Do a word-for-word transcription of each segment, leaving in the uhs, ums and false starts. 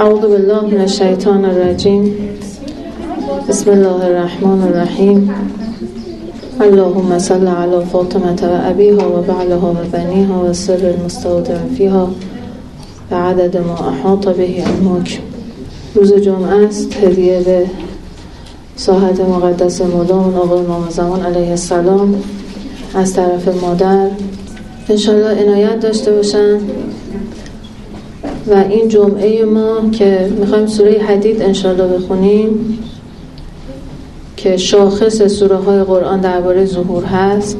اعوذ بالله من الشیطان الرجیم. بسم الله الرحمن الرحیم. اللهم صل علی فاطمه و ابیها و بعلها و بنیها و سر المستودع فیها و عدد ما احاط به علمک. روز جمعه است. هدیه به ساحت مقدس مولامون آقای امام زمان علیه السلام از طرف مادر. انشالله عنایت داشته باشن و این جمعه ما که میخوایم سوره حدید انشالله بخونیم که شاخص سوره های قرآن درباره ظهور هست،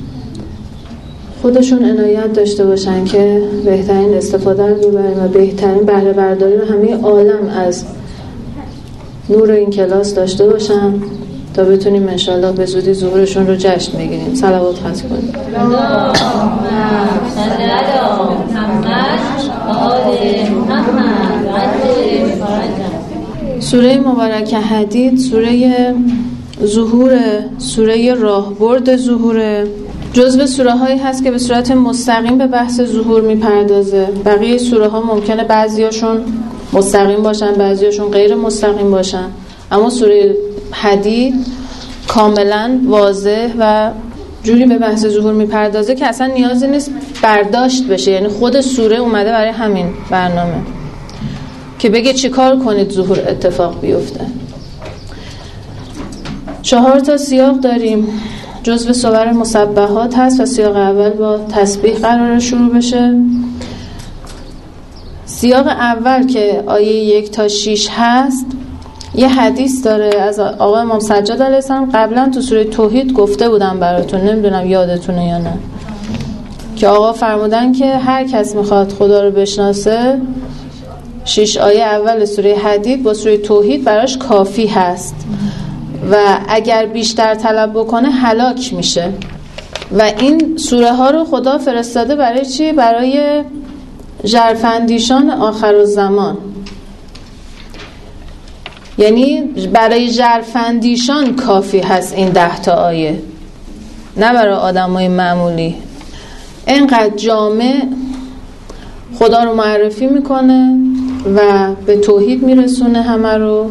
خودشون عنایت داشته باشن که بهترین استفاده رو ببریم و بهترین بهره برداری رو همه عالم از نور این کلاس داشته باشن تا بتونیم انشالله به زودی ظهورشون رو جشن بگیریم. صلوات خاص کنیم. سوره مبارکه حدید سوره ظهور، سوره راهبرد ظهور، جزو سوره هایی هست که به صورت مستقیم به بحث ظهور میپردازه. بقیه سوره ها ممکنه بعضیاشون مستقیم باشن، بعضیاشون غیر مستقیم باشن، اما سوره حدید کاملا واضح و جوری به بحث ظهور میپردازه که اصلا نیازی نیست برداشت بشه. یعنی خود سوره اومده برای همین برنامه که بگه چی کار کنید ظهور اتفاق بیفته. چهار تا سیاق داریم. جزو صور مسبحات هست و سیاق اول با تسبیح قراره شروع بشه. سیاق اول که آیه یک تا شیش هست یه حدیث داره از آقای امام سجاد علیه السلام. قبلا تو سوره توحید گفته بودم براتون، نمیدونم یادتونه یا نه، که آقا فرمودن که هر کس میخواد خدا رو بشناسه شیش آیه اول سوره حدید با سوره توحید براش کافی هست و اگر بیشتر طلب بکنه هلاک میشه. و این سوره ها رو خدا فرستاده برای چی؟ برای ژرفاندیشان آخرالزمان، یعنی برای ژرفاندیشان کافی هست این ده تا آیه، نه برای آدمای معمولی. اینقدر جامع خدا رو معرفی میکنه و به توحید میرسونه همه رو.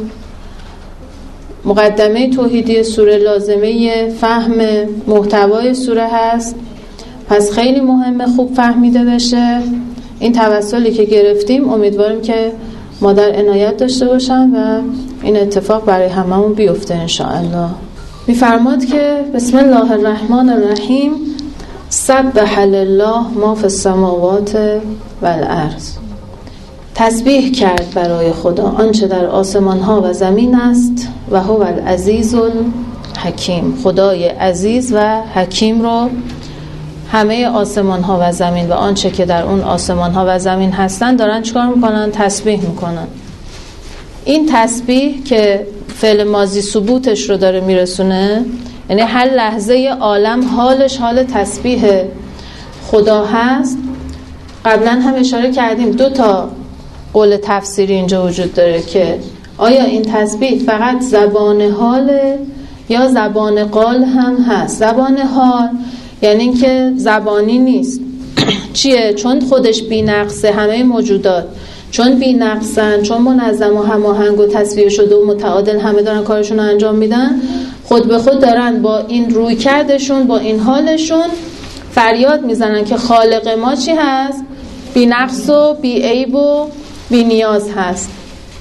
مقدمه توحیدی سوره لازمه فهم محتوای سوره هست، پس خیلی مهمه خوب فهمیده بشه. این توسلی که گرفتیم امیدواریم که مادر عنایت داشته باشن و این اتفاق برای هممون بیفته انشاءالله. میفرماد که بسم الله الرحمن الرحیم. سبح لله ما فی السماوات و الارض. تسبیح کرد برای خدا آنچه در آسمان ها و زمین است و هو العزیز الحکیم. خدای عزیز و حکیم رو همه آسمان ها و زمین و آنچه که در اون آسمان ها و زمین هستن دارن چکار میکنن؟ تسبیح میکنن. این تسبیح که فعل ماضی ثبوتش رو داره میرسونه، یعنی هر لحظه عالم حالش حال تسبیح خدا هست. قبلا هم اشاره کردیم دو تا قول تفسیری اینجا وجود داره که آیا این تسبیح فقط زبان حاله یا زبان قال هم هست. زبان حال یعنی این که زبانی نیست. چیه؟ چون خودش بی نقصه، همه موجودات چون بی نقصن، چون منظم و هماهنگ و تصفیه شده و متعادل همه دارن کارشون رو انجام میدن، خود به خود دارن با این روی کردشون، با این حالشون فریاد میزنن که خالق ما چی هست؟ بی نقص و بی عیب و بی نیاز هست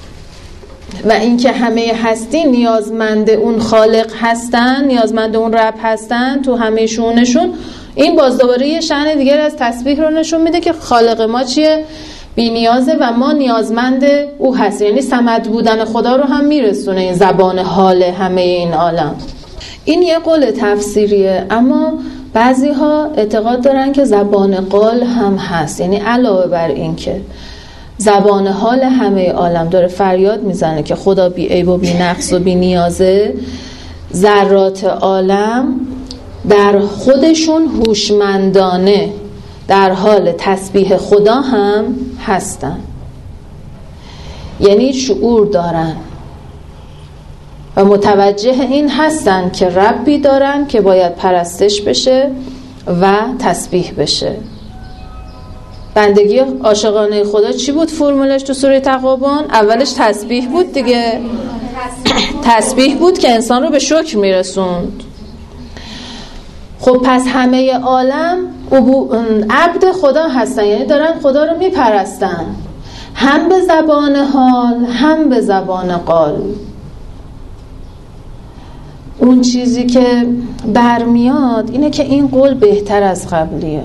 و اینکه همه هستی نیازمند اون خالق هستن، نیازمند اون رب هستن تو همه شونشون. این باز دوباره یه شأن دیگر از تسبیح رو نشون میده که خالق ما چیه؟ بی نیازه و ما نیازمند او هست. یعنی صمد بودن خدا رو هم میرسونه این زبان حال همه این عالم. این یه قول تفسیریه، اما بعضی ها اعتقاد دارن که زبان قال هم هست. یعنی علاوه بر این که زبان حال همه عالم داره فریاد میزنه که خدا بی عیب و بی نقص و بی نیازه، ذرات عالم در خودشون هوشمندانه در حال تسبیح خدا هم هستن. یعنی شعور دارن و متوجه این هستن که ربی دارن که باید پرستش بشه و تسبیح بشه. بندگی عاشقانه خدا چی بود فرمولش تو سوره تغابن؟ اولش تسبیح بود دیگه. تسبیح بود که انسان رو به شکر میرسوند. خب پس همه عالم عبد خدا هستن، یعنی دارن خدا رو میپرستن، هم به زبان حال هم به زبان قال. اون چیزی که برمیاد اینه که این قول بهتر از قبلیه.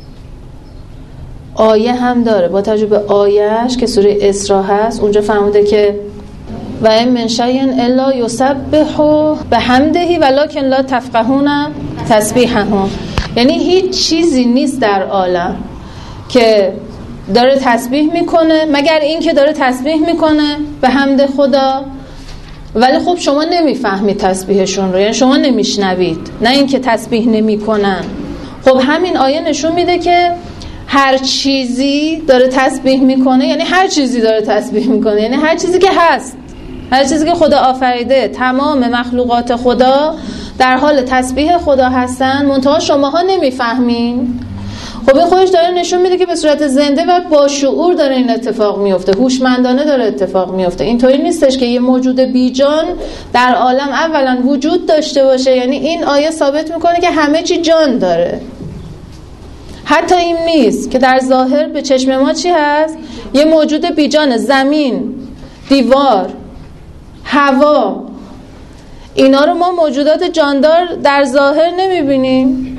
آیه هم داره، با توجه به آیهش که سوره اسراء هست، اونجا فرموده که و این من شیء الا یسبح بحمده ولکن لا تفقهون تسبیحهم. یعنی هیچ چیزی نیست در عالم که داره تسبیح میکنه مگر این که داره تسبیح میکنه به حمد خدا، ولی خب شما نمیفهمید تسبیحشون رو، یعنی شما نمیشنوید، نه این که تسبیح نمیکنن. خب همین آیه نشون میده که هر چیزی داره تسبیح میکنه، یعنی هر چیزی داره تسبیح میکنه، یعنی هر چیزی که هست، هر چیزی که خدا آفریده، تمام مخلوقات خدا در حال تسبیح خدا هستن، منتها شماها نمیفهمین. خب این خودش داره نشون میده که به صورت زنده و با شعور داره این اتفاق میفته، هوشمندانه داره اتفاق میفته. اینطوری نیستش که یه موجود بیجان در عالم اولا وجود داشته باشه، یعنی این آیه ثابت میکنه که همه چی جان داره. حتی این نیست که در ظاهر به چشم ما چی هست؟ یه موجود بیجان، زمین، دیوار، هوا، اینا رو ما موجودات جاندار در ظاهر نمیبینیم.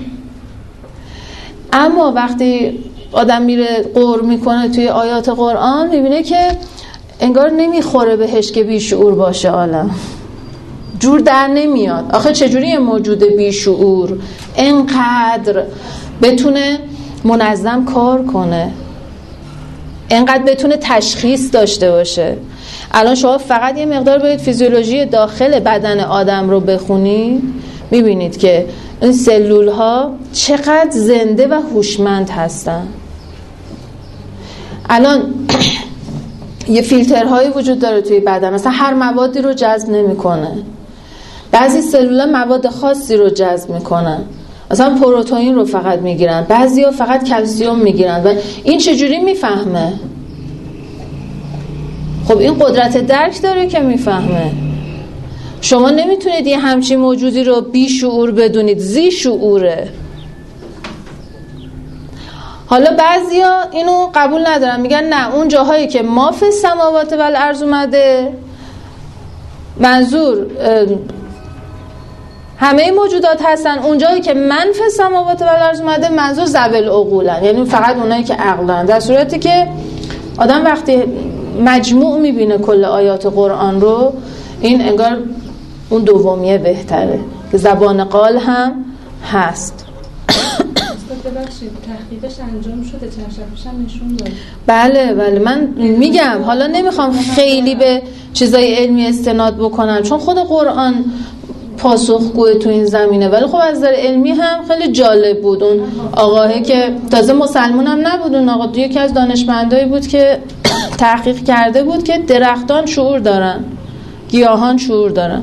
اما وقتی آدم میره غور میکنه توی آیات قرآن میبینه که انگار نمیخوره بهش که بیشعور باشه عالم، جور در نمیاد. آخه چجوری یه موجود بیشعور اینقدر بتونه منظم کار کنه، اینقدر بتونه تشخیص داشته باشه؟ الان شما فقط یه مقدار برید فیزیولوژی داخل بدن آدم رو بخونید، میبینید که این سلول ها چقدر زنده و هوشمند هستن. الان یه فیلترهایی وجود داره توی بدن، مثلا هر موادی رو جذب نمیکنه. بعضی سلول ها مواد خاصی رو جذب میکنن، مثلا پروتئین رو فقط میگیرن، بعضیا فقط کلسیوم میگیرن. و این چجوری میفهمه؟ خب این قدرت درک داره که میفهمه. شما نمیتونید یه همچین موجودی رو بی شعور بدونید، زی شعوره. حالا بعضیا اینو قبول ندارن، میگن نه، اون جاهایی که ما فی السماوات و الارض اومده، منظور همه موجودات هستن. اون جایی که من فی السماوات و الارض اومده منظور ذوی العقولن، یعنی فقط اونایی که عقلن. در صورتی که آدم وقتی مجموع میبینه کل آیات قرآن رو، این انگار اون دومیه بهتره که زبان قال هم هست. ببخشید تحقیقش انجام شده، چند شب هم نشون داد. بله بله، من میگم حالا نمیخوام خیلی به چیزای علمی استناد بکنم چون خود قرآن پاسخگوه تو این زمینه، ولی خب از نظر علمی هم خیلی جالب بود. اون آقاهه که تازه مسلمان هم نبود، اون آقا یکی از دانشمندایی بود که تحقیق کرده بود که درختان شعور دارن، گیاهان شعور دارن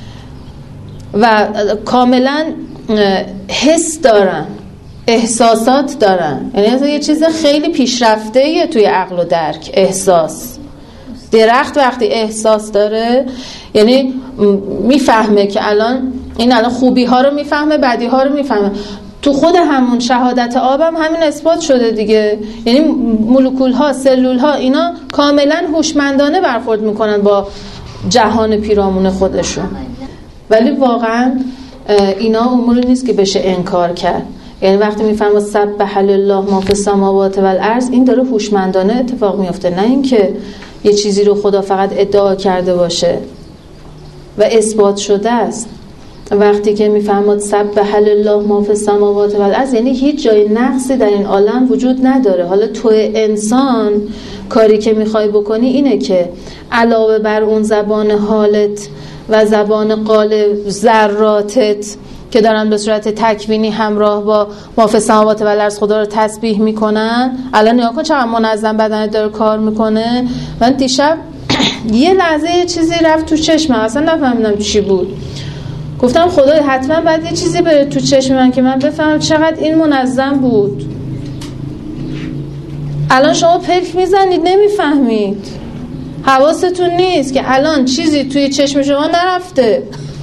و کاملا حس دارن، احساسات دارن. یعنی یه چیز خیلی پیشرفته‌ایه توی عقل و درک. احساس، درخت وقتی احساس داره یعنی میفهمه که الان این الان خوبی ها رو میفهمه، بدی ها رو میفهمه. تو خود همون شهادت آب هم همین اثبات شده دیگه. یعنی مولکول ها، سلول ها، اینا کاملا هوشمندانه برخورد میکنن با جهان پیرامون خودشون. ولی واقعا اینا اموری نیست که بشه انکار کرد. یعنی وقتی میفهمه سبح لله ما فی السماوات و الارض، این داره هوشمندانه اتفاق میفته، نه اینکه یه چیزی رو خدا فقط ادعا کرده باشه و اثبات شده است. وقتی که میفهمد سبح لله ما فی السماوات و الارض، یعنی هیچ جای نقصی در این عالم وجود نداره. حالا تو انسان کاری که میخوای بکنی اینه که علاوه بر اون زبان حالت و زبان قال ذراتت که دارن به صورت تکوینی همراه با ما فی السماوات و الارض خدا رو تسبیح میکنن، الان نگاه کن چقدر منظم بدنت داره کار میکنه. من دیشب یه لحظه یه چیزی رفت تو چشمم، اصلا نفهمیدم چی بود. گفتم خدای حتما باید یه چیزی بره تو چشم من که من بفهمم چقدر این منظم بود. الان شما پلک میزنید نمیفهمید، حواستون نیست که الان چیزی توی چشم شما نرفته.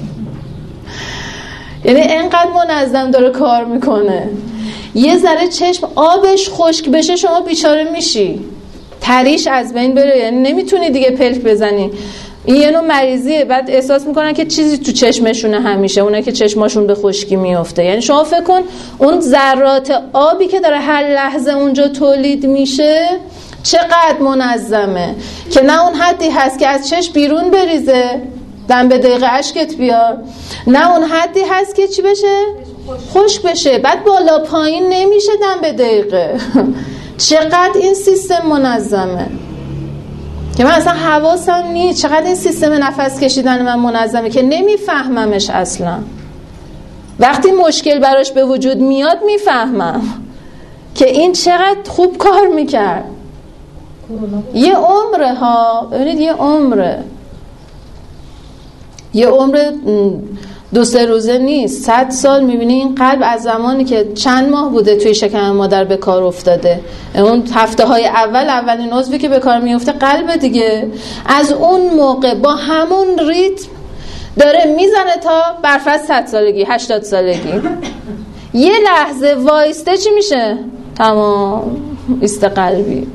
یعنی اینقدر منظم داره کار میکنه. یه ذره چشم آبش خشک بشه شما بیچاره میشی، تریش از بین بره، یعنی نمیتونی دیگه پلک بزنی. این یه نوع مریضیه. بعد احساس میکنن که چیزی تو چشمشونه، همیشه اونه که چشماشون به خشکی میفته. یعنی شما فکر کن اون ذرات آبی که داره هر لحظه اونجا تولید میشه چقدر منظمه، که نه اون حدی هست که از چشم بیرون بریزه دم به دقیقه اشکت بیاد، نه اون حدی هست که چی بشه؟ خشک بشه. بعد بالا پایین نمیشه دم به دقیقه. چقدر این سیستم منظمه که من اصلا حواسم نیست چقدر این سیستم نفس کشیدن من منظمه که نمیفهممش اصلا. وقتی مشکل براش به وجود میاد میفهمم که این چقدر خوب کار میکرد. یه عمره ها، ببینید یه عمره، یه عمر دو سه روزه نیست، صد سال. میبینی این قلب از زمانی که چند ماه بوده توی شکم مادر به کار افتاده، اون هفته های اول اولین عضوی که به کار میفته قلب دیگه، از اون موقع با همون ریتم داره میزنه تا برفرض صد سالگی هشتاد سالگی. یه لحظه وایسته چی میشه؟ تمام ایست قلبی.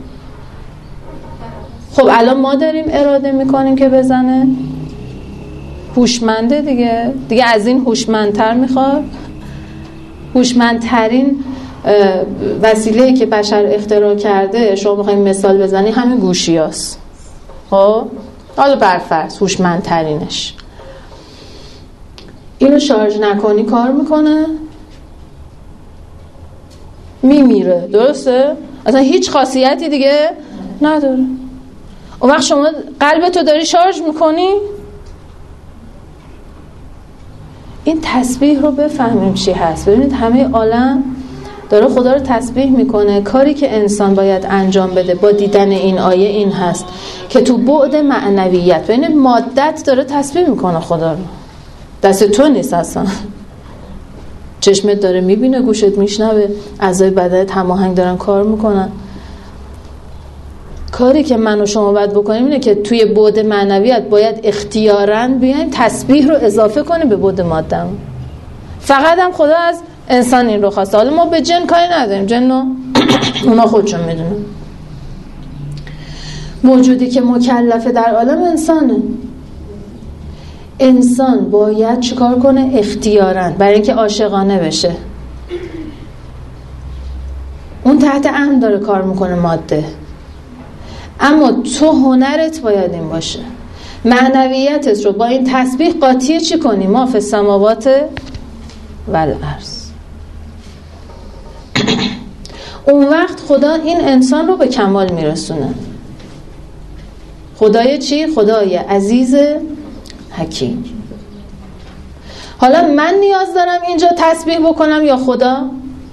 خب الان ما داریم اراده میکنیم که بزنه، هوشمنده دیگه دیگه از این هوشمندتر میخواد. هوشمندترین وسیله‌ای که بشر اختراع کرده، شما بخواید مثال بزنی، همین گوشی هست. خب حالا برفرض هوشمندترینش، اینو شارژ نکنی کار میکنه، میمیره. درسته؟ اصلا هیچ خاصیتی دیگه نداره. اون وقت شما قلبتو داری شارژ میکنی. این تسبیح رو بفهمیم چی هست. ببینید همه عالم داره خدا رو تسبیح میکنه. کاری که انسان باید انجام بده با دیدن این آیه این هست که تو بعد معنویت، ببینید مادت داره تسبیح میکنه خدا رو، دست تو نیست اصلا. چشمت داره میبینه، گوشت میشنوه، اعضای بدنت هماهنگ دارن کار میکنن. کاری که من و شما باید بکنیم اینه که توی بعد معنویت باید اختیاراً بیایم تسبیح رو اضافه کنیم به بعد مادم. فقط هم خدا از انسان این رو خواسته. حالا ما به جن کاری نداریم، جن رو اونا خودشون میدونن. موجودی که مکلفه در عالم انسانه. انسان باید چیکار کنه؟ اختیاراً، برای اینکه عاشقانه بشه. اون تحت امر داره کار میکنه ماده، اما تو هنرت باید این باشه، معنویتت رو با این تسبیح قاطی چی کنی؟ ما فی السماوات و الارض. اون وقت خدا این انسان رو به کمال میرسونه. خدای چی؟ خدای عزیز حکیم. حالا من نیاز دارم اینجا تسبیح بکنم یا خدا؟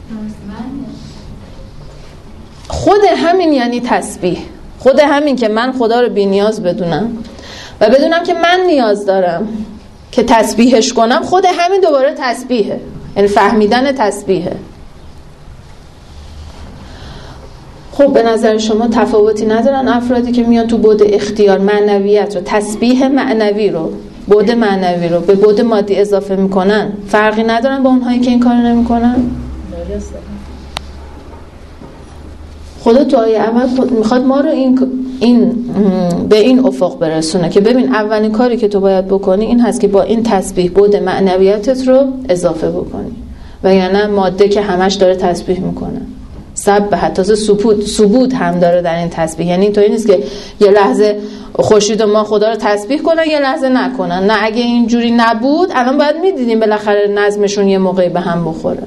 خود همین یعنی تسبیح. خود همین که من خدا رو بی نیاز بدونم و بدونم که من نیاز دارم که تسبیحش کنم، خود همین دوباره تسبیحه، یعنی فهمیدن تسبیحه. خب به نظر شما تفاوتی ندارن افرادی که میان تو بعد اختیار معنویت رو، تسبیح معنوی رو، بعد معنوی رو به بعد مادی اضافه میکنن، فرقی ندارن با اونهایی که این کار نمیکنن؟ خدا تو آیه اول خود میخواد ما رو این این به این افق برسونه که ببین اولین کاری که تو باید بکنی این هست که با این تسبیح بعد معنویتت رو اضافه بکنی، و یعنی ماده که همش داره تسبیح میکنه، سبح، تازه سبود سبود هم داره در این تسبیح. یعنی اینطوری نیست که یه لحظه خورشید و ما خدا رو تسبیح کنن یه لحظه نکنن، نه، اگه اینجوری نبود الان باید میدیدیم بالاخره نظمشون یه موقعی به هم بخوره.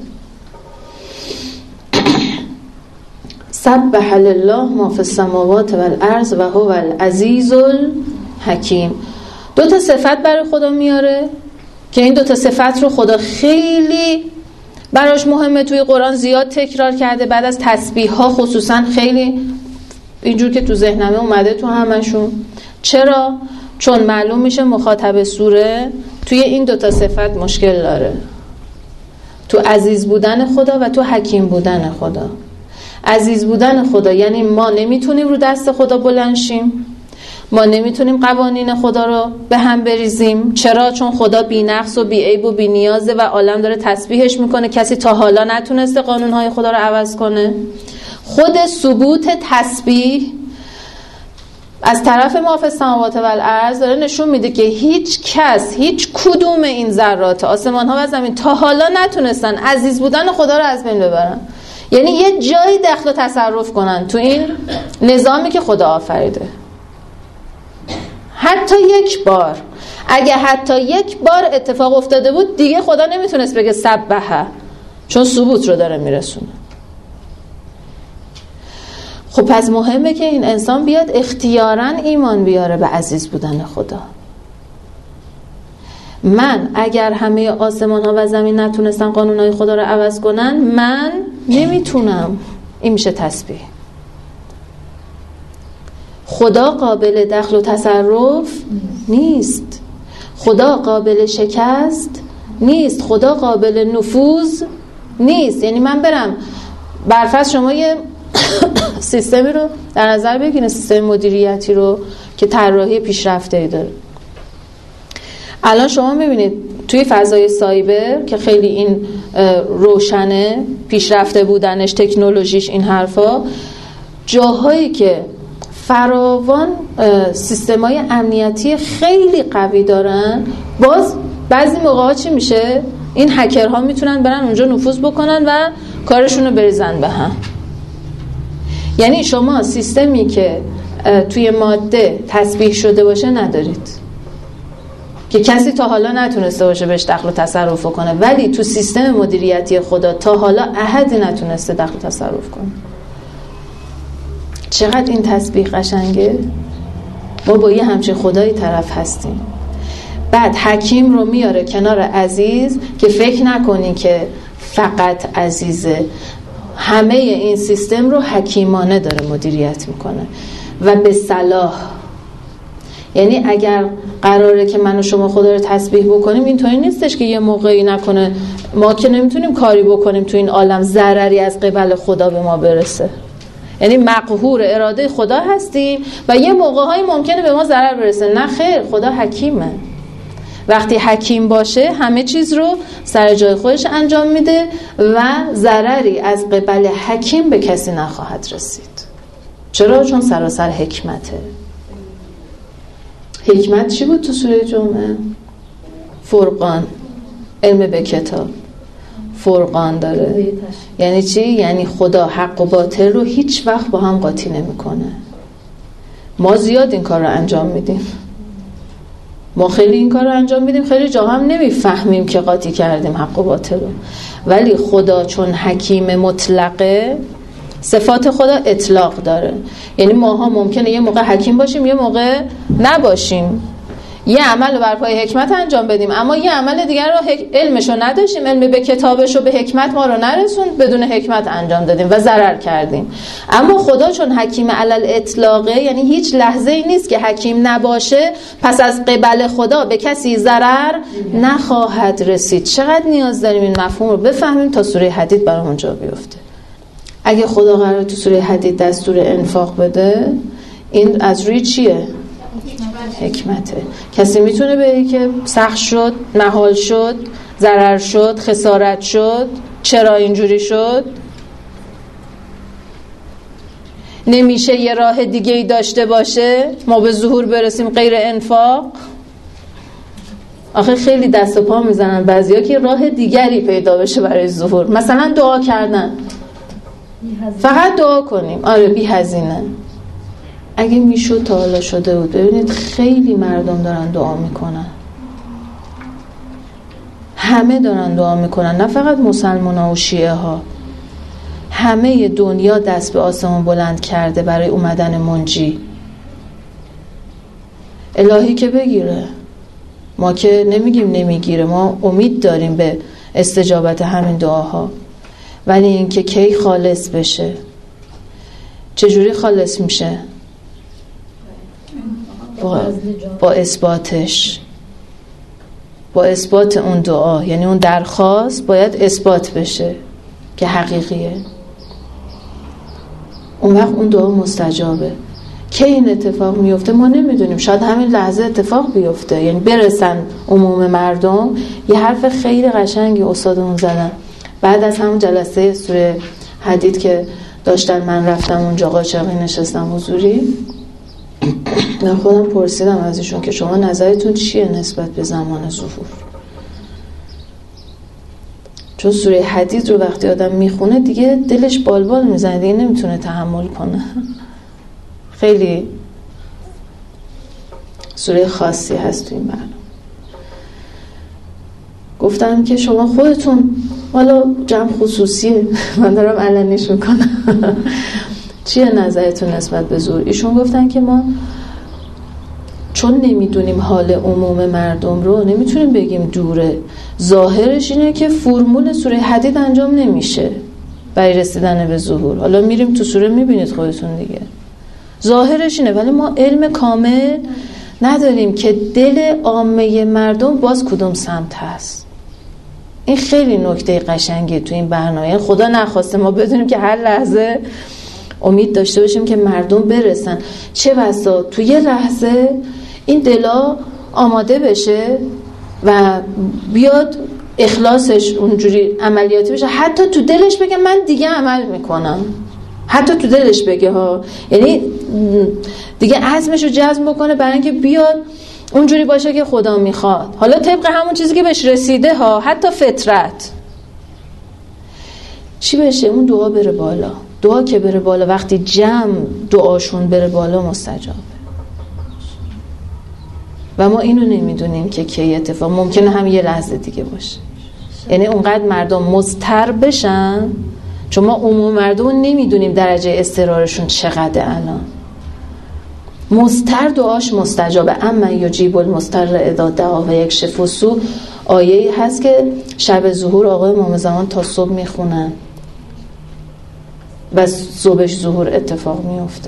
سبح لله ما فی السماوات و الارض و هو العزیز الحکیم. دو تا صفت برای خدا میاره که این دو تا صفت رو خدا خیلی براش مهمه، توی قرآن زیاد تکرار کرده. بعد از تسبیح ها خصوصا خیلی اینجور که تو ذهنمه اومده تو همشون. چرا؟ چون معلوم میشه مخاطب سوره توی این دو تا صفت مشکل داره، تو عزیز بودن خدا و تو حکیم بودن خدا. عزیز بودن خدا یعنی ما نمیتونیم رو دست خدا بلند شیم، ما نمیتونیم قوانین خدا رو به هم بریزیم. چرا؟ چون خدا بی نقص و بی عیب و بی نیازه و عالم داره تسبیحش میکنه. کسی تا حالا نتونسته قانونهای خدا رو عوض کنه. خود ثبوت تسبیح از طرف ما فی السماوات و الارض داره نشون میده که هیچ کس، هیچ کدوم این ذرات آسمان ها و زمین تا حالا نتونستن عزیز بودن خدا رو از بین ببرن. یعنی یه جایی دخل و تصرف کنن تو این نظامی که خدا آفریده. حتی یک بار، اگه حتی یک بار اتفاق افتاده بود دیگه خدا نمیتونست بگه سبحه، چون ثبوت رو داره میرسونه. خب پس مهمه که این انسان بیاد اختیاراً ایمان بیاره به عزیز بودن خدا. من اگر همه آسمان ها و زمین نتونستن قانونهای خدا رو عوض کنن، من نمیتونم. این میشه تسبیح. خدا قابل دخل و تصرف نیست، خدا قابل شکست نیست، خدا قابل نفوذ نیست. یعنی من برم برفرض شما یه سیستمی رو در نظر بگیرید، سیستم مدیریتی رو که طراحی پیشرفته‌ای داره. الان شما میبینید توی فضای سایبر که خیلی این روشنه، پیشرفته بودنش، تکنولوژیش، این حرفا، جاهایی که فراوان سیستم‌های امنیتی خیلی قوی دارن، باز بعضی موقعا چی میشه؟ این هکرها میتونن برن اونجا نفوذ بکنن و کارشون رو بریزن به هم. یعنی شما سیستمی که توی ماده تسبیح شده باشه ندارید که کسی تا حالا نتونسته باشه بهش دخل و تصرف کنه، ولی تو سیستم مدیریتی خدا تا حالا احدی نتونسته دخل و تصرف کنه. چقدر این تسبیح قشنگه. ما با یه همچین خدایی طرف هستیم. بعد حکیم رو میاره کنار عزیز که فکر نکنی که فقط عزیزه، همه این سیستم رو حکیمانه داره مدیریت میکنه و به صلاح. یعنی اگر قراره که من و شما خدا رو تسبیح بکنیم، اینطوری نیستش که یه موقعی نکنه ما که نمیتونیم کاری بکنیم تو این عالم ضرری از قبل خدا به ما برسه. یعنی مقهور اراده خدا هستیم و یه موقع‌هایی ممکنه به ما ضرر برسه. نه خیر، خدا حکیمه. وقتی حکیم باشه همه چیز رو سر جای خودش انجام میده و ضرری از قبل حکیم به کسی نخواهد رسید. چرا؟ چون سراسر حکمته. حکمت چی بود تو سوره جمعه؟ فرقان، علم به کتاب. فرقان داره. یعنی چی؟ یعنی خدا حق و باطل رو هیچ وقت با هم قاطی نمیکنه. ما زیاد این کار رو انجام میدیم. ما خیلی این کار رو انجام میدیم، خیلی جا هم نمیفهمیم که قاطی کردیم حق و باطل رو. ولی خدا چون حکیم مطلقه، صفات خدا اطلاق داره. یعنی ماها ممکنه یه موقع حکیم باشیم، یه موقع نباشیم. یه عمل رو بر پای حکمت انجام بدیم، اما یه عمل دیگر رو علمش رو نداشتیم، علم به کتابش رو به حکمت ما رو نرسوند، بدون حکمت انجام دادیم و ضرر کردیم. اما خدا چون حکیم علل اطلاقه، یعنی هیچ لحظه ای نیست که حکیم نباشه پس از قبل خدا به کسی ضرر نخواهد رسید. چقدر نیاز داریم این مفهوم رو بفهمیم تا سوره حدید برامون جا بیفته. اگه خدا قراره تو سوره حدید دستور انفاق بده، این از روی چیه؟ حکمته. کسی میتونه بگه که سخت شد، محال شد، ضرر شد، خسارت شد، چرا اینجوری شد؟ نمیشه یه راه دیگه ای داشته باشه ما به ظهور برسیم غیر انفاق؟ آخه خیلی دست و پا میزنن بعضیا که راه دیگری پیدا بشه برای ظهور. مثلا دعا کردن، فقط دعا کنیم، آره بی هزینه. اگه میشد تا حالا شده بود. ببینید خیلی مردم دارن دعا میکنن، همه دارن دعا میکنن، نه فقط مسلمان ها و شیعه ها. همه دنیا دست به آسمان بلند کرده برای اومدن منجی. الهی که بگیره، ما که نمیگیم نمیگیره، ما امید داریم به استجابت همین دعاها. ولی این که کی خالص بشه، چجوری خالص میشه؟ با, با اثباتش، با اثبات اون دعا. یعنی اون درخواست باید اثبات بشه که حقیقیه. اون وقت اون دعا مستجابه. که این اتفاق میفته ما نمیدونیم، شاید همین لحظه اتفاق بیفته، یعنی برسن عموم مردم. یه حرف خیلی قشنگی استادمون زدن بعد از همون جلسه سوره حدید که داشتن، من رفتم اونجا قاچاقی نشستم حضوری، من خودم پرسیدم ازشون که شما نظرتون چیه نسبت به زمان ظهور؟ چون سوره حدید رو وقتی آدم میخونه دیگه دلش بالبال میزنه، دیگه نمیتونه تحمل کنه. خیلی سوره خاصی هست تو این برنامه. گفتم که شما خودتون، حالا جمع خصوصیه من دارم علنیش میکنم، چیه نظرتون نسبت به ظهور؟ ایشون گفتن که ما چون نمیدونیم حال عموم مردم رو نمیتونیم بگیم دوره. ظاهرش اینه که فرمول سوره حدید انجام نمیشه برای رسیدن به ظهور. حالا میریم تو سوره میبینید خودتون دیگه، ظاهرش اینه، ولی ما علم کامل نداریم که دل عامه مردم باز کدوم سمت هست. این خیلی نکته قشنگیه تو این برنامه. خدا نخواسته ما بدونیم که هر لحظه امید داشته باشیم که مردم برسن، چه بسا تو یه لحظه این دلا آماده بشه و بیاد اخلاصش اونجوری عملیاتی بشه، حتی تو دلش بگه من دیگه عمل میکنم، حتی تو دلش بگه ها، یعنی دیگه عزمش رو جزم بکنه برای اینکه بیاد اونجوری باشه که خدا میخواد، حالا طبق همون چیزی که بهش رسیده ها، حتی فطرت. چی بشه؟ اون دعا بره بالا. دعا که بره بالا، وقتی جمع دعاشون بره بالا مستجابه. و ما اینو نمیدونیم که کی اتفاق، ممکنه هم یه لحظه دیگه باشه. یعنی اونقدر مردم مضطر بشن، چون ما عموم مردم نمیدونیم درجه اضطرارشون چقدر الان. مضطر دعاش مستجابه. اما یجیب المضطر اذا دعا و یکشف السوء، آیه‌ای هست که شب ظهور آقای امام زمان تا صبح میخونن و صبحش ظهور اتفاق میفته.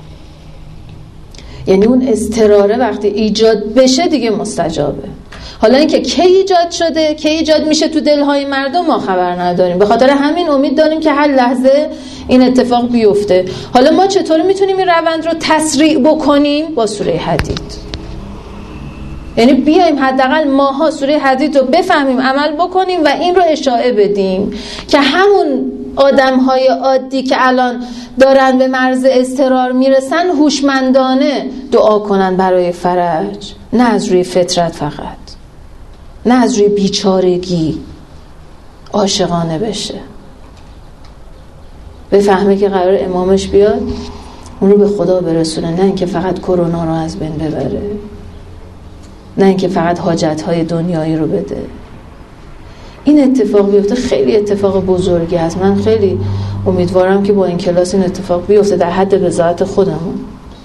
یعنی اون اضطراره وقتی ایجاد بشه دیگه مستجابه. حالا اینکه کی ایجاد شده، کی ایجاد میشه تو دلهای مردم ما خبر نداریم. به خاطر همین امید داریم که هر لحظه این اتفاق بیفته. حالا ما چطور میتونیم این روند رو تسریع بکنیم؟ با سوره حدید. یعنی بیایم حداقل ماها سوره حدید رو بفهمیم، عمل بکنیم و این رو اشاعه بدیم که همون آدم‌های عادی که الان دارن به مرز اضطرار میرسن هوشمندانه دعا کنن برای فرج، نه از روی فطرت فقط، نه از روی بیچارگی، عاشقانه بشه، بفهمه که قرار امامش بیاد اون رو به خدا برسونه، نه اینکه فقط کرونا رو از بین ببره، نه اینکه فقط حاجت‌های دنیایی رو بده. این اتفاق بیفته خیلی اتفاق بزرگی است. من خیلی امیدوارم که با این کلاس این اتفاق بیفته در حد رضایت خودمون.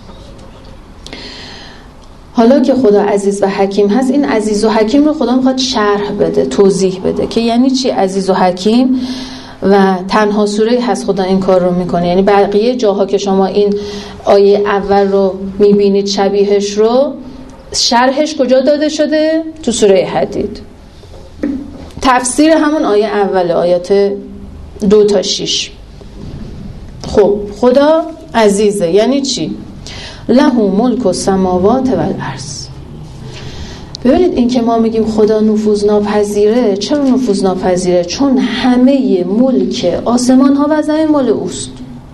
حالا که خدا عزیز و حکیم هست، این عزیز و حکیم رو خدا میخواد شرح بده، توضیح بده که یعنی چی عزیز و حکیم. و تنها سوره هست خدا این کار رو میکنه. یعنی بقیه جاها که شما این آیه اول رو میبینید شبیهش رو، شرحش کجا داده شده؟ تو سوره حدید. تفسیر همون آیه اول، آیات دو تا شیش. خب خدا عزیزه یعنی چی؟ له ملک السماوات و الارض. ببینید این که ما میگیم خدا نفوذ ناپذیره، چرا نفوذ ناپذیره؟ چون همه ملک آسمان ها و زمین مال اوست،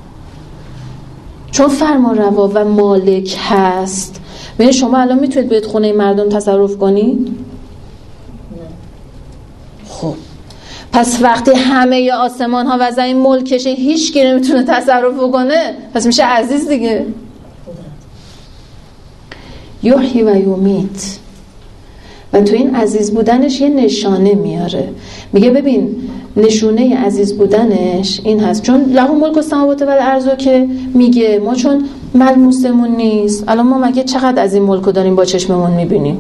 چون فرمانروا و مالک هست. ببینید شما الان میتونید بیاید خونه مردم تصرف کنید؟ خب پس وقتی همه آسمان ها و زمین ملکشه، هیچ کی نمیتونه تصرف کنه، پس میشه عزیز دیگه. یحیی و یمیت. و تو این عزیز بودنش یه نشانه میاره، میگه ببین نشونه عزیز بودنش این هست، چون له ملک السماوات و الارض که میگه ما چون ملموسمون نیست. الان ما مگه چقدر از این ملکو داریم با چشممون میبینیم؟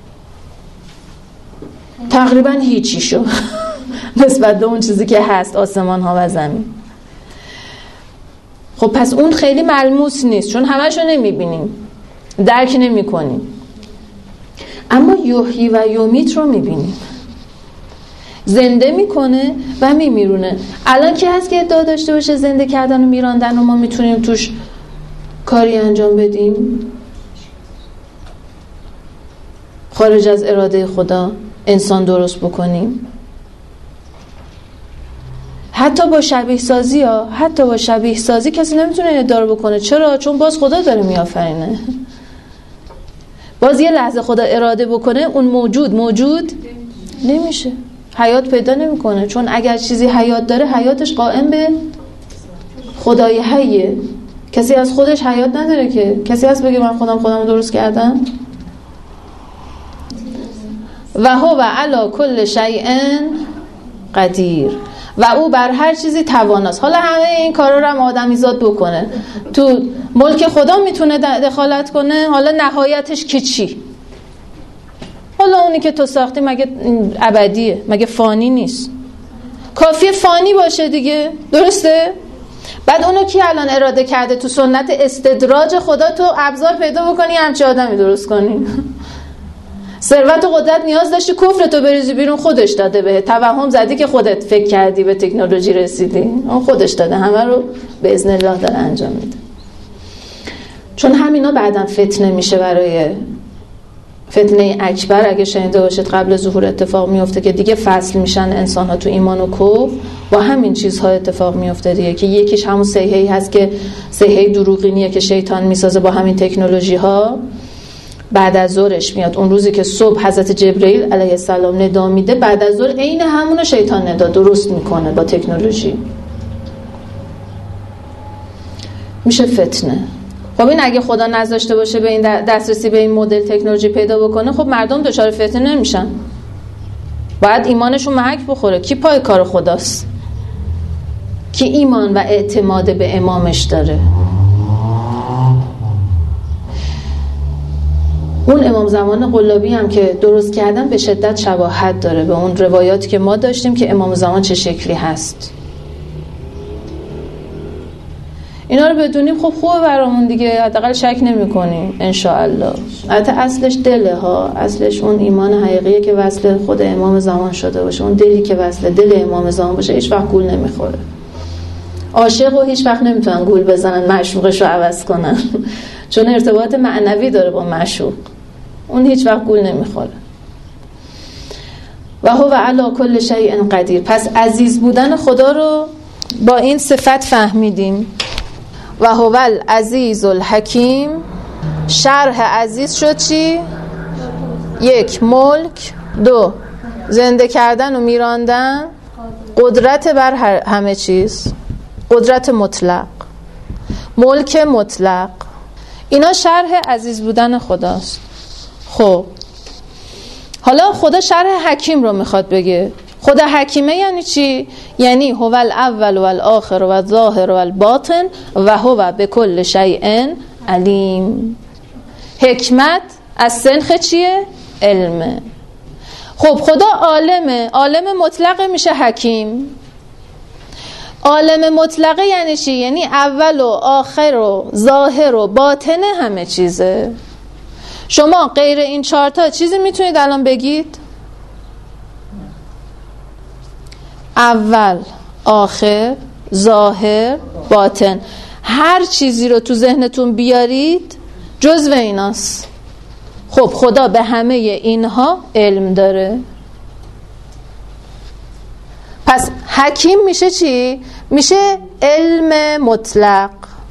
تقریبا هیچیشو نسبت به اون چیزی که هست آسمان ها و زمین. خب پس اون خیلی ملموس نیست، چون همشو نمیبینیم، درک نمی کنیم. اما یحیی و یمیت رو میبینیم. زنده میکنه و میمیرونه. الان کی هست که ادعا داشته باشه زنده کردن و میراندن و ما میتونیم توش کاری انجام بدیم خارج از اراده خدا انسان درست بکنیم؟ حتی با شبیه سازی ها حتی با شبیه سازی کسی نمیتونه ادعا رو بکنه. چرا؟ چون باز خدا داره میآفرینه. باز یه لحظه خدا اراده بکنه اون موجود موجود نمیشه، حیات پیدا نمیکنه. چون اگر چیزی حیات داره حیاتش قائم به خدای حیه. کسی از خودش حیات نداره که. کسی هست بگه من خودم خودم درست کردم؟ و هو علی کل شیء قدیر، و او بر هر چیزی تواناست. حالا همه این کارا رو هم آدمیزاد بکنه، تو ملک خدا میتونه دخالت کنه. حالا نهایتش که چی؟ حالا اونی که تو ساختی مگه ابدیه؟ مگه فانی نیست؟ کافیه فانی باشه دیگه، درسته؟ بعد اونو کی الان اراده کرده تو سنت استدراج خدا تو ابزار پیدا بکنی همچه آدمی درست کنی؟ ثروت و قدرت نیاز داشتی کفر تو بریزی بیرون، خودش داده بهت. توهم زدی که خودت فکر کردی به تکنولوژی رسیدی، اون خودش داده. همه رو به اذن الله داره انجام میده. چون همینا بعداً فتنه میشه برای فتنه اکبر. اگه شنیده باشید قبل ظهور اتفاق میفته که دیگه فصل میشن انسان ها تو ایمان و کفر. با همین چیزها اتفاق میفته دیگه، که یکیش همون صیحه‌ای هست که صیحه دروغینیه که شیطان میسازه با همین تکنولوژی ها. بعد از ظهرش میاد اون روزی که صبح حضرت جبرئیل علیه السلام ندا میده، بعد از ظهر عین همونو شیطان ندا درست میکنه با تکنولوژی. میشه فتنه. خب این اگه خدا نذاشته باشه به این دسترسی به این مدل تکنولوژی پیدا بکنه، خب مردم دچار فتنه نمیشن. باید ایمانشون محک بخوره. کی پای کار خداست؟ کی ایمان و اعتماد به امامش داره؟ اون امام زمان قلابی هم که درست کردن به شدت شباهت داره به اون روایاتی که ما داشتیم که امام زمان چه شکلی هست. اینا رو بدونیم خب خوبه برامون دیگه، حداقل شک نمی‌کنیم ان شاء الله. البته اصلش دله ها، اصلش اون ایمان حقیقیه که وصل خود امام زمان شده باشه. اون دلی که وصل دل امام زمان باشه هیچ وقت گول نمیخوره. عاشق و هیچ وقت نمیتونن گول بزنن معشوقش رو عوض کنن چون ارتباط معنوی داره با معشوق. اون هیچ وقت گول نمیخوره. و هو علی کل شیء قدیر. پس عزیز بودن خدا رو با این صفت فهمیدیم. و هو العزیز الحکیم. شرح عزیز شد چی؟ یک، ملک. دو، زنده کردن و میراندن. قدرت بر همه چیز، قدرت مطلق، ملک مطلق. اینا شرح عزیز بودن خداست. خب حالا خدا شرح حکیم رو میخواد بگه. خدا حکیمه یعنی چی؟ یعنی هو الاول و الاخر و الظاهر و الباطن و هو بكل شیء علیم. حکمت از سنخ چیه؟ علمه. خب خدا عالمه. عالم مطلقه میشه حکیم. عالم مطلقه یعنی چی؟ یعنی اول و آخر و ظاهر و باطن همه چیزه. شما غیر این چهارتا چیزی میتونید الان بگید؟ اول، آخر، ظاهر، باطن. هر چیزی رو تو ذهنتون بیارید جزو ایناست. خب خدا به همه اینها علم داره. پس حکیم میشه چی؟ میشه علم مطلق.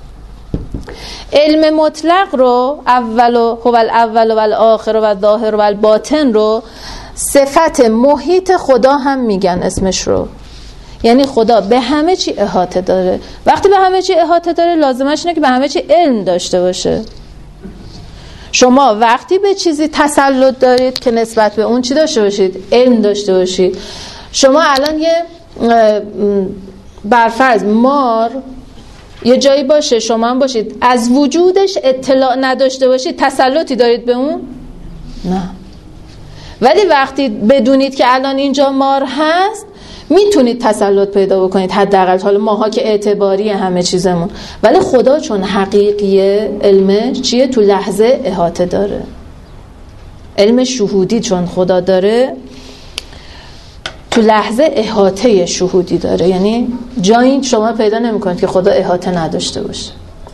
علم مطلق رو اول و هو الاول و الاخر و الظاهر و الباطن رو صفت محیط خدا هم میگن اسمش رو. یعنی خدا به همه چی احاطه داره. وقتی به همه چی احاطه داره لازمش اینه که به همه چی علم داشته باشه. شما وقتی به چیزی تسلط دارید که نسبت به اون چی داشته باشید؟ علم داشته باشید. شما الان یه برفرض مار یه جایی باشه، شما هم باشید، از وجودش اطلاع نداشته باشید، تسلطی دارید به اون؟ نه. ولی وقتی بدونید که الان اینجا مار هست میتونید تسلط پیدا بکنید. حداقل حالا ماها که اعتباری همه چیزمون، ولی خدا چون حقیقیه علمش چیه؟ تو لحظه احاطه داره. علم شهودی چون خدا داره تو لحظه احاطه شهودی داره، یعنی جایی شما پیدا نمی‌کنید که خدا احاطه نداشته باشه.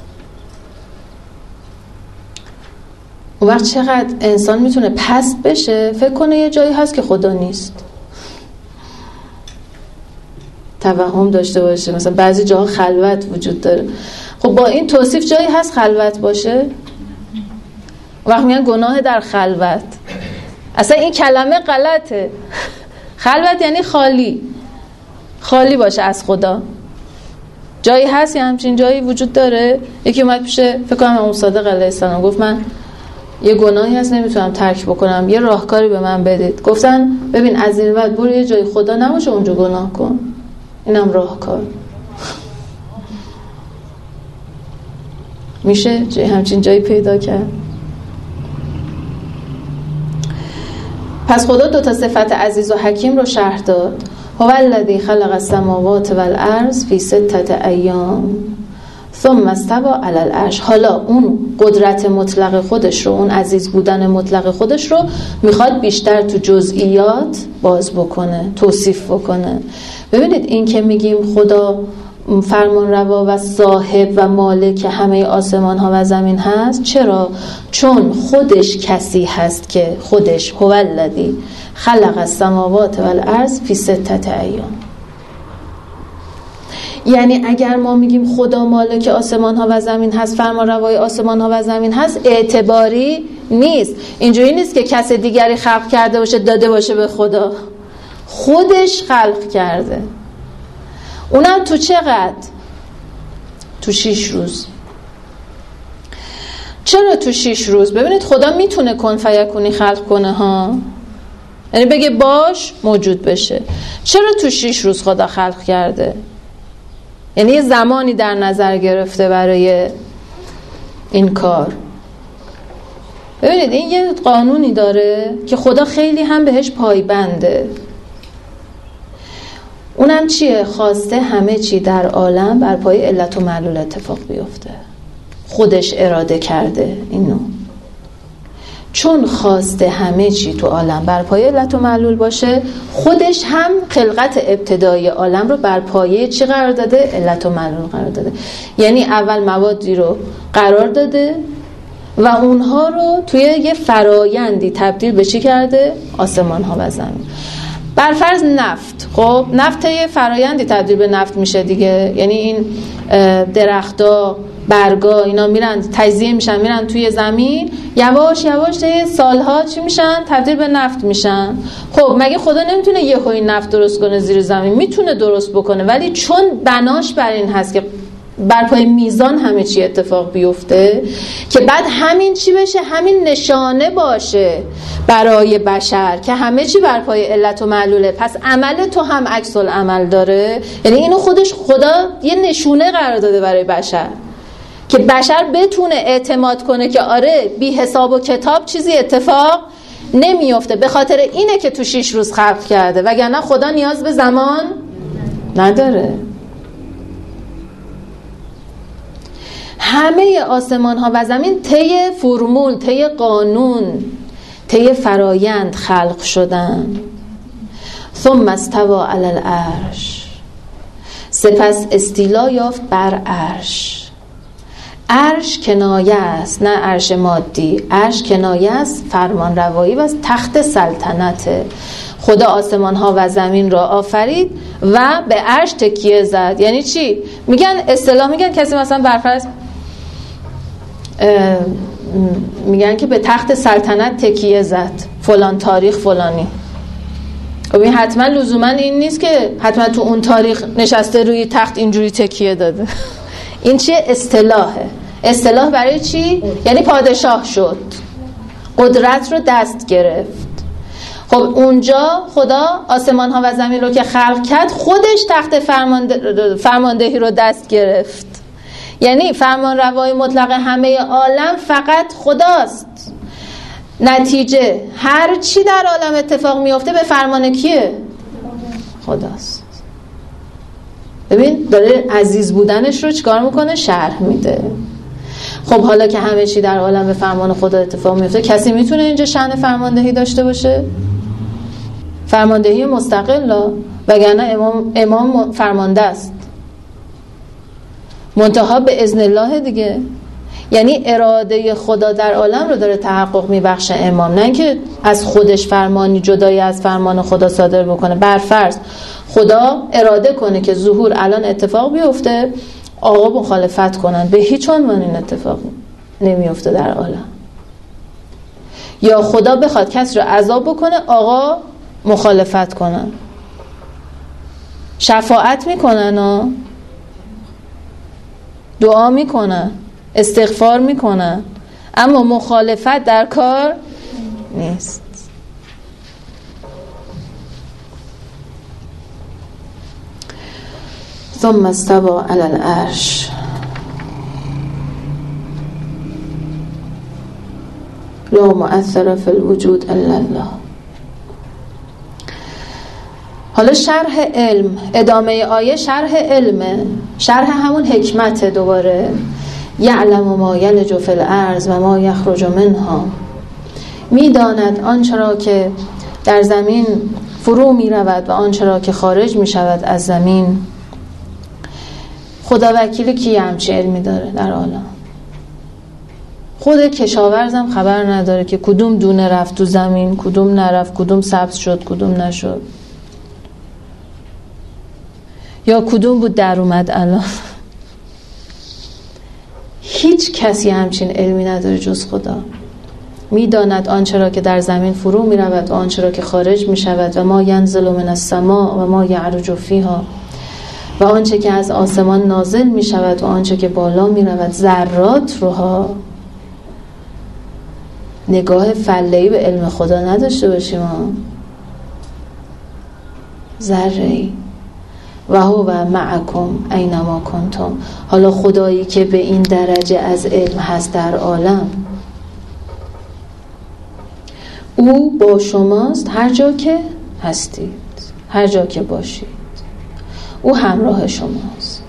اون وقت چقدر انسان میتونه پست بشه فکر کنه یه جایی هست که خدا نیست، توهم داشته باشه مثلا بعضی جاها خلوت وجود داره. خب با این توصیف جایی هست خلوت باشه؟ وقت میگن گناه در خلوت، اصلا این کلمه غلطه. خلوت یعنی خالی، خالی باشه از خدا. جایی هست یا همچین جایی وجود داره؟ یکی اومد پیشه فکر کنم امام صادق علیه السلام گفت من یه گناهی هست نمیتونم ترک بکنم، یه راهکاری به من بدید. گفتن ببین از این بعد برو یه جای خدا نباشه اونجا گناه کن، اینم راهکار. میشه جای همچین جایی پیدا کرد؟ پس خدا دو تا صفت عزیز و حکیم رو شرح داد. هو الذی خلق السماوات والارض فی ستة ایام ثم استوى علی العرش. حالا اون قدرت مطلق خودش رو، اون عزیز بودن مطلق خودش رو میخواد بیشتر تو جزئیات باز بکنه، توصیف بکنه. ببینید این که میگیم خدا فرمان روا و صاحب و مالک همه آسمان ها و زمین هست، چرا؟ چون خودش کسی هست که خودش هو الذی خلق السماوات والارض فی ستة ایام. یعنی اگر ما میگیم خدا مالک آسمان ها و زمین هست، فرمان روای آسمان ها و زمین هست، اعتباری نیست. اینجوری نیست که کس دیگری خلق کرده باشه داده باشه به خدا، خودش خلق کرده. اونم تو چقدر؟ تو شیش روز. چرا تو شیش روز؟ ببینید خدا میتونه کن فیکونی خلق کنه ها، یعنی بگه باش موجود بشه. چرا تو شیش روز خدا خلق کرده؟ یعنی یه زمانی در نظر گرفته برای این کار. ببینید این یه قانونی داره که خدا خیلی هم بهش پایبنده. اونم چیه؟ خواسته همه چی در عالم بر پای علت و معلول اتفاق بیفته. خودش اراده کرده اینو. چون خواسته همه چی تو عالم بر پای علت و معلول باشه، خودش هم خلقت ابتدایی عالم رو بر پایه چی قرار داده؟ علت و معلول قرار داده. یعنی اول موادی رو قرار داده و اونها رو توی یه فرایندی تبدیل به چی کرده؟ آسمان ها و زمین. برفرض نفت، خب نفت یه فرایندی تبدیل به نفت میشه دیگه. یعنی این درختا، برگا اینا میرن تجزیه میشن، میرن توی زمین، یواش یواش طی سالها چی میشن؟ تبدیل به نفت میشن. خب مگه خدا نمیتونه یه هوی نفت درست کنه زیر زمین؟ میتونه درست بکنه، ولی چون بناش بر این هست که بر پای میزان همه چی اتفاق بیفته که بعد همین چی بشه؟ همین نشانه باشه برای بشر که همه چی بر پای علت و معلوله. پس عمل تو هم عکس العمل داره. یعنی اینو خودش خدا یه نشونه قرار داده برای بشر که بشر بتونه اعتماد کنه که آره بی حساب و کتاب چیزی اتفاق نمیفته. به خاطر اینه که تو شیش روز خلق کرده، وگرنه خدا نیاز به زمان نداره. همه آسمان ها و زمین طی فرمول، طی قانون، طی فرایند خلق شدن. ثم استوى علی العرش، سپس استیلا یافت بر عرش. عرش کنایه است، نه عرش مادی. عرش کنایه است فرمان روایی و تخت سلطنته. خدا آسمان ها و زمین را آفرید و به عرش تکیه زد. یعنی چی؟ میگن اصطلاح میگن کسی مثلا برفرض میگن که به تخت سلطنت تکیه زد فلان تاریخ فلانی. خب این حتما لزوما این نیست که حتما تو اون تاریخ نشسته روی تخت اینجوری تکیه داده. این چیه؟ اصطلاحه. اصطلاح برای چی؟ یعنی پادشاه شد، قدرت رو دست گرفت. خب اونجا خدا آسمان ها و زمین رو که خلق کرد، خودش تخت فرمانده... فرماندهی رو دست گرفت. یعنی فرمان روای مطلق همه عالم فقط خداست. نتیجه هر چی در عالم اتفاق میفته به فرمان کیه؟ خداست. ببین داره عزیز بودنش رو چیکار میکنه؟ شرح میده. خب حالا که همه چی در عالم به فرمان خدا اتفاق میفته، کسی میتونه اینجا شأن فرماندهی داشته باشه؟ فرماندهی مستقل، وگرنه امام, امام فرمانده است، منتها به اذن الله دیگه. یعنی اراده خدا در عالم رو داره تحقق میبخشه امام، نه اینکه از خودش فرمانی جدایی از فرمان خدا صادر بکنه. برفرض خدا اراده کنه که ظهور الان اتفاق بیفته، آقا مخالفت کنن، به هیچ عنوان این اتفاق نمیفته در عالم. یا خدا بخواد کسی رو عذاب بکنه، آقا مخالفت کنن، شفاعت میکنن و دعا میکنن، استغفار میکنن، اما مخالفت در کار نیست. ثم استوى علی العرش لا مؤثر فی الوجود الا الله. حالا شرح علم، ادامه آیه شرح علمه، شرح همون حکمت. دوباره یعلم ما یلج فی الارض و ما یخرج منها، میداند آنچه را که در زمین فرو می رود و آنچه را که خارج می شود از زمین. خدا وکیل کی همچه علمی داره در عالم؟ خود کشاورزم خبر نداره که کدوم دونه رفت تو زمین، کدوم نرفت، کدوم سبز شد، کدوم نشد، یا کدوم بود در اومد الان. هیچ کسی همچین علمی نداره جز خدا. میداند آنچه را که در زمین فرو می رود و آنچه را که خارج می شود و ما ینزل من السماء و ما یعرج فیها، و آنچه که از آسمان نازل می شود و آنچه که بالا می رود. ذرات روها. نگاه فله‌ای به علم خدا نداشته باشیم ها. ذره‌ای. و هو معکم اینما کنتم. حالا خدایی که به این درجه از علم هست در عالم، او با شماست هر جا که هستید، هر جا که باشید، او همراه شماست.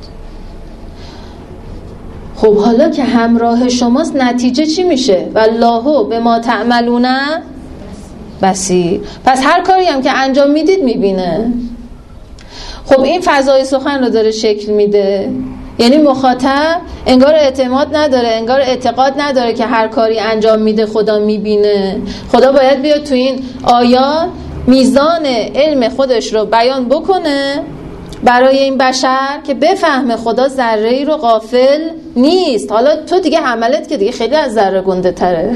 خب حالا که همراه شماست نتیجه چی میشه؟ والله بما تعملون بصیر. پس هر کاری هم که انجام میدید میبینه. خب این فضای سخن رو داره شکل میده. یعنی مخاطب انگار اعتماد نداره، انگار اعتقاد نداره که هر کاری انجام میده خدا میبینه. خدا باید بیاد تو این آیات میزان علم خودش رو بیان بکنه برای این بشر که بفهمه خدا ذره‌ای رو غافل نیست. حالا تو دیگه عملت که دیگه خیلی از ذره گنده تره.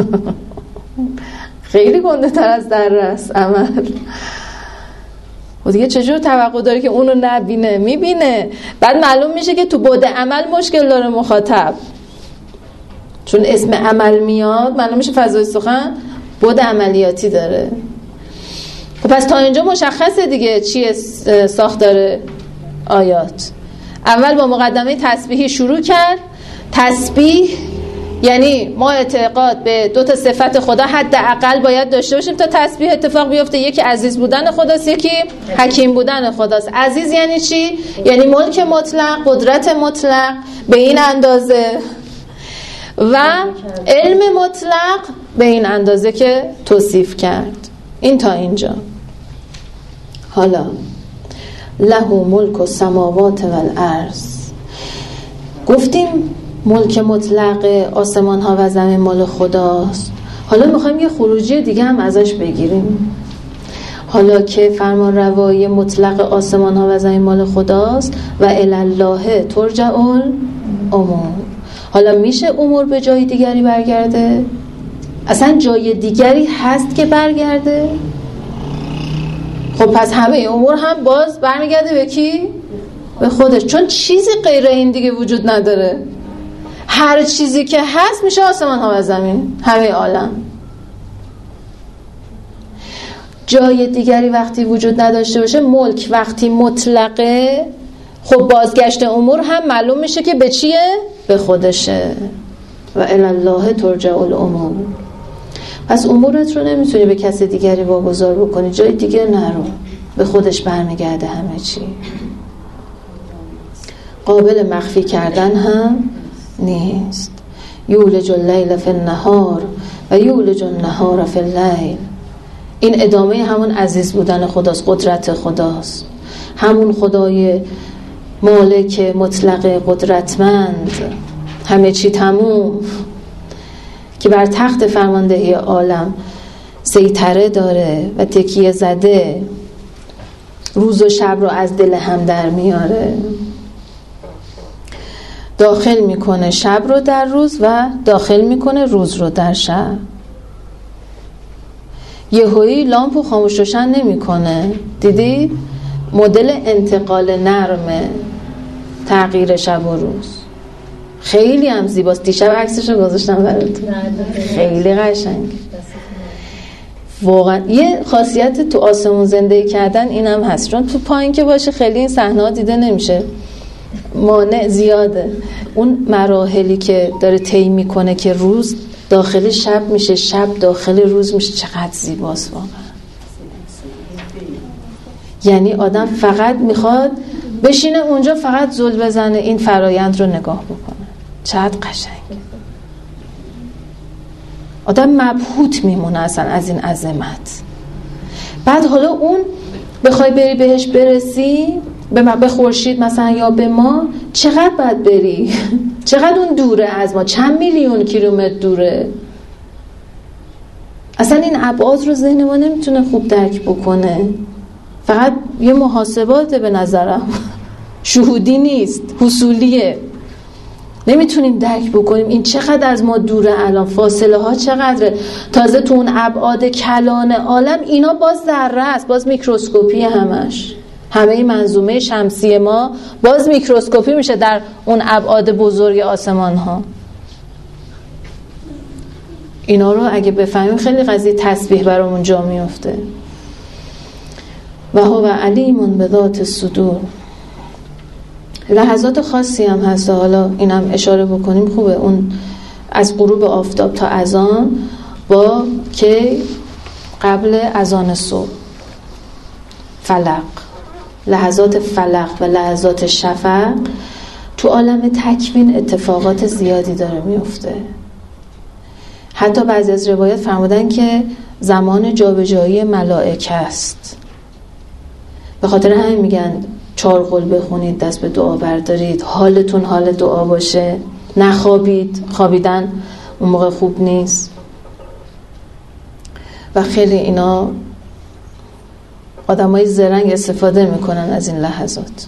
خیلی گنده تر از ذره است عمل. و دیگه چجور توقع داره که اونو نبینه؟ میبینه. بعد معلوم میشه که تو بعد عمل مشکل داره مخاطب، چون اسم عمل میاد معلوم میشه فضای سخن بعد عملیاتی داره. خب پس تا اینجا مشخصه دیگه چیه ساختار آیات. اول با مقدمه تسبیحی شروع کرد. تسبیح یعنی ما اعتقاد به دو تا صفت خدا حداقل باید داشته باشیم تا تسبیح اتفاق بیفته. یکی عزیز بودن خداست، یکی حکیم بودن خداست. عزیز یعنی چی؟ یعنی ملک مطلق، قدرت مطلق به این اندازه، و علم مطلق به این اندازه که توصیف کرد. این تا اینجا. حالا له ملک السماوات والارض. گفتیم ملک مطلق آسمان ها و زمین مال خداست. حالا میخوایم یه خروجی دیگه هم ازش بگیریم. حالا که فرمان روایی مطلق آسمان ها و زمین مال خداست و الی الله ترجع الامور، حالا میشه امور به جای دیگری برگرده؟ اصلا جای دیگری هست که برگرده؟ خب پس همه امور هم باز برمیگرده به کی؟ به خودش، چون چیزی غیر این دیگه وجود نداره. هر چیزی که هست میشه آسمان ها و زمین، همه عالم. جای دیگری وقتی وجود نداشته باشه، ملک وقتی مطلقه، خب بازگشت امور هم معلوم میشه که به چیه؟ به خودشه. و الی الله ترجع الامور. پس امورت رو نمیتونی به کسی دیگری واگذار بکنی، جای دیگر نرو، به خودش برمیگرده همه چی. قابل مخفی کردن هم نیست. یولج اللیل فی النهار و یولج النهار فی اللیل. این ادامه همون عزیز بودن خداست، قدرت خداست، همون خدای مالک مطلق قدرتمند همه چی تموم که بر تخت فرماندهی عالم سیطره داره و تکیه زده، روز و شب رو از دل هم در میاره، داخل میکنه شب رو در روز و داخل میکنه روز رو در شب. یهویی لامپو خاموش روشن نمیکنه. دیدی؟ مدل انتقال نرمه تغییر شب و روز. خیلی هم زیباست. دیشب عکسش رو گذاشتم براتون، خیلی قشنگ. واقعا یه خاصیت تو آسمون زندگی کردن این هم هست، چون تو پایین که باشه خیلی این صحنه ها دیده نمیشه، مانع زیاده. اون مراحلی که داره طی میکنه که روز داخل شب میشه، شب داخل روز میشه، چقدر زیباست واقعا. یعنی آدم فقط میخواد بشینه اونجا فقط زل بزنه، این فرایند رو نگاه بکنه. چقدر قشنگ. آدم مبهوت میمونه اصلا از این عظمت. بعد حالا اون بخوای بری بهش برسی، به خورشید مثلا یا به ما، چقدر باید بری؟ چقدر اون دوره از ما؟ چند میلیون کیلومتر دوره؟ اصلا این ابعاد رو ذهن ما نمیتونه خوب درک بکنه. فقط یه محاسباته به نظرم، شهودی نیست، حصولیه. نمیتونیم درک بکنیم این چقدر از ما دوره، الان فاصله ها چقدره. تازه تو اون ابعاد کلان عالم اینا باز ذره است، باز میکروسکوپی همش. همه این منظومه شمسی ما باز میکروسکوپی میشه در اون ابعاد بزرگ آسمان ها. اینا رو اگه بفهمیم خیلی قضیه تسبیح برامون جا میفته. و هو علیم بذات الصدور. لحظات خاصی هم هست، حالا اینم اشاره بکنیم خوبه. اون از غروب آفتاب تا اذان، با که قبل اذان صبح، فلق، لحظات فلق و لحظات شفق، تو عالم تکوین اتفاقات زیادی داره میفته. حتی بعضی از روایات فرمودن که زمان جابجایی ملائکه است. به خاطر همین میگن چهار قل بخونید، دست به دعا بردارید، حالتون حال دعا باشه، نخوابید. خوابیدن اون موقع خوب نیست. و خیلی اینا آدمای زرنگ استفاده میکنن از این لحظات.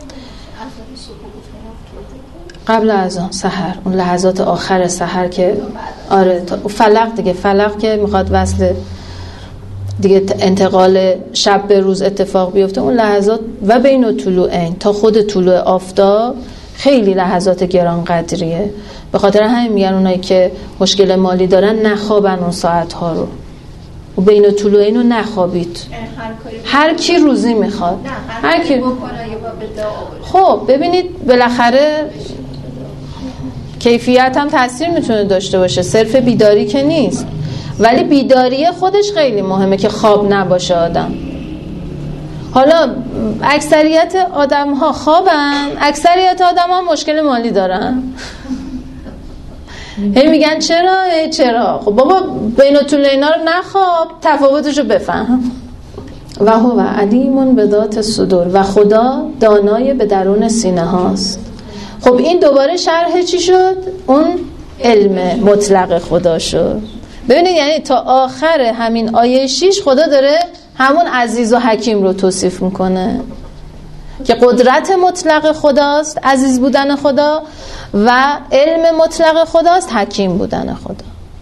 قبل از آن سحر، اون لحظات آخر سحر که آره فلق دیگه، فلق که میخواد وصل دیگه انتقال شب به روز اتفاق بیفته، اون لحظات و بین طلوعین تا خود طلوع آفتاب خیلی لحظات گران قدریه. به خاطر همین میگن اونایی که مشکل مالی دارن نخوابن اون ساعت ها رو، و بین طلوعین رو نخوابید. هر کی روزی میخواد، هر کی. خب ببینید بالاخره کیفیت هم تاثیر میتونه داشته باشه، صرف بیداری که نیست، ولی بیداری خودش خیلی مهمه که خواب نباشه آدم. حالا اکثریت آدم ها خوابن، اکثریت آدم ها مشکل مالی دارن. هی میگن چرا؟ هی چرا؟ خب بابا بین طول اینا رو نخواب، تفاوتش رو بفهم. و هو علیم بذات الصدور. و خدا دانای به درون سینه هاست. خب این دوباره شرح چی شد؟ اون علم مطلق خدا شد. ببینید یعنی تا آخر همین آیه شیش خدا داره همون عزیز و حکیم رو توصیف میکنه که قدرت مطلق خداست، عزیز بودن خدا، و علم مطلق خداست، حکیم بودن خدا.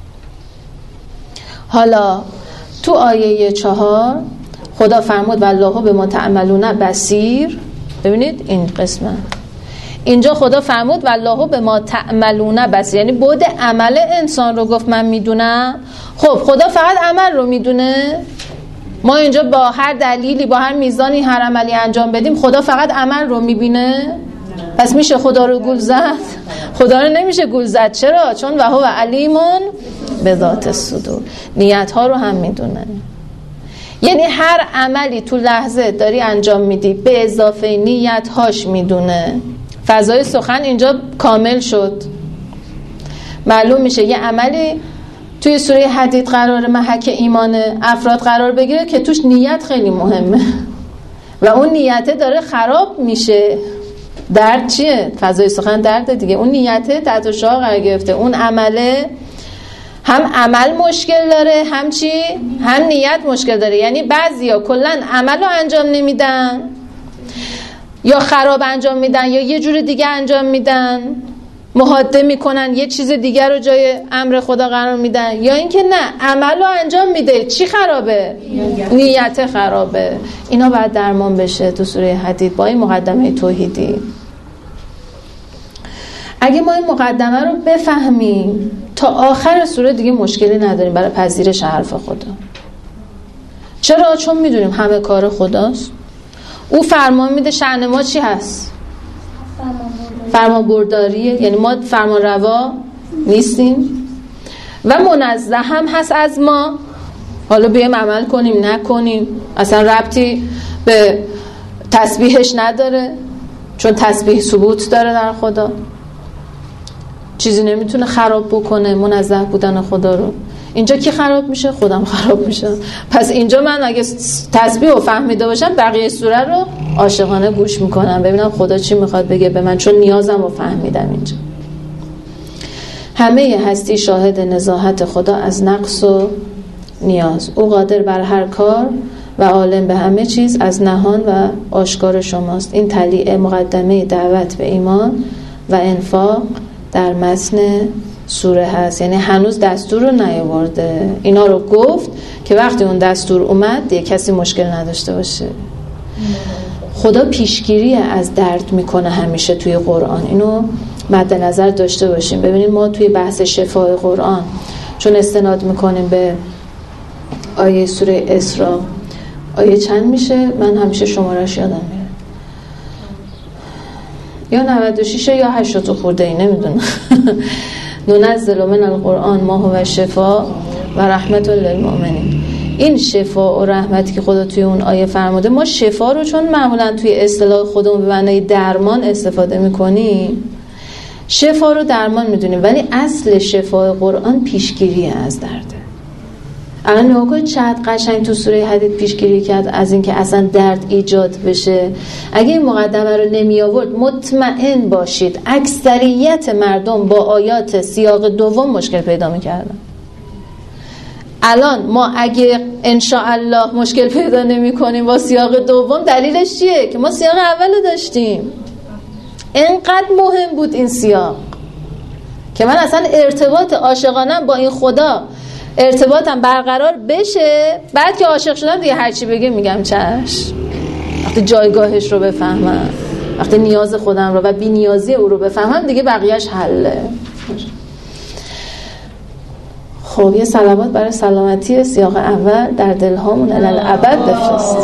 حالا تو آیه چهار خدا فرمود والله بما تعملون بصیر. ببینید این قسمه اینجا خدا فرمود والله بما تعملون بصیر، یعنی بعد عمل انسان رو گفت من میدونم. خب خدا فقط عمل رو میدونه؟ ما اینجا با هر دلیلی، با هر میزانی، هر عملی انجام بدیم خدا فقط عمل رو میبینه؟ پس میشه خدا رو گول زد؟ خدا رو نمیشه گول زد. چرا؟ چون و هو علیمون بذات الصدور، نیت ها رو هم میدونه. یعنی هر عملی تو لحظه داری انجام میدی به اضافه نیت هاش میدونه. فضای سخن اینجا کامل شد. معلوم میشه یه عملی توی سوره حدید قرار محک ایمان افراد قرار بگیره که توش نیت خیلی مهمه و اون نیته داره خراب میشه. درد چیه؟ فضای سخن درد دیگه. اون نیته تحت شعاع قرار گرفته، اون عمله هم عمل مشکل داره، هم چی؟ هم نیت مشکل داره. یعنی بعضیا کلا عمل رو انجام نمیدن یا خراب انجام میدن یا یه جور دیگه انجام میدن، محاده میکنن، یه چیز دیگر رو جای امر خدا قرار میدن، یا اینکه نه عمل رو انجام میده چی خرابه؟ نیت خرابه. اینا باید درمان بشه تو سوره حدید با این مقدمه توحیدی. اگه ما این مقدمه رو بفهمیم تا آخر سوره دیگه مشکلی نداریم برای پذیرش حرف خدا. چرا؟ چون میدونیم همه کار خداست. او فرمان میده، شأن ما چی هست؟ فرمان برداریه، یعنی ما فرمان روا نیستیم و منزه هم هست از ما. حالا بیایم عمل کنیم نکنیم اصلا ربطی به تسبیحش نداره، چون تسبیح ثبوت داره در خدا، چیزی نمیتونه خراب بکنه منزه بودن خدا رو. اینجا کی خراب میشه؟ خودم خراب میشه. پس اینجا من اگه تسبیح رو فهمیده باشم بقیه سوره رو عاشقانه گوش میکنم ببینم خدا چی میخواد بگه به من، چون نیازم رو فهمیدم. اینجا همه هستی شاهد نزاهت خدا از نقص و نیاز. او قادر بر هر کار و عالم به همه چیز از نهان و آشکار شماست. این طلیع مقدمه دعوت به ایمان و انفاق در متن سوره هست. یعنی هنوز دستور رو نیاورده، اینا رو گفت که وقتی اون دستور اومد دیگه کسی مشکل نداشته باشه. خدا پیشگیری از درد میکنه همیشه توی قرآن، اینو مد نظر داشته باشیم. ببینید ما توی بحث شفای قرآن چون استناد میکنیم به آیه سوره اسراء، آیه چند میشه؟ من همیشه شمارش یادم میره، یا نود و شش یا هشتاد خورده ای نمیدونم. ننزل من القرآن ما هو شفاء و رحمت للمؤمنین. این شفا و رحمتی که خدا توی اون آیه فرموده، ما شفا رو چون معمولا توی اصطلاح خودمون به معنای درمان استفاده میکنیم، شفا رو درمان میدونیم، ولی اصل شفای قرآن پیشگیری از درده. الان نگاه کنید چقدر قشنگ تو سوره حدید پیشگیری کرد از اینکه اصلا درد ایجاد بشه. اگه این مقدمه رو نمی آورد مطمئن باشید اکثریت مردم با آیات سیاق دوم مشکل پیدا میکردن. الان ما اگه انشاءالله مشکل پیدا نمی کنیم با سیاق دوم، دلیلش چیه؟ که ما سیاق اولو داشتیم. اینقدر مهم بود این سیاق که من اصلا ارتباط عاشقانم با این خدا ارتباطم برقرار بشه، بعد که عاشق شدم دیگه هرچی بگه میگم چشم. وقتی جایگاهش رو بفهمم، وقتی نیاز خودم رو و بی نیازی او رو بفهمم، دیگه بقیهش حله. خب یه صلوات برای سلامتی سیاق اول در دلهامون الالعبد بفرست.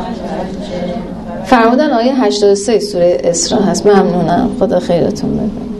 فرمودن آیه هشتاد و سه سوره اسراء هست. ممنونم، خدا خیرتون بده.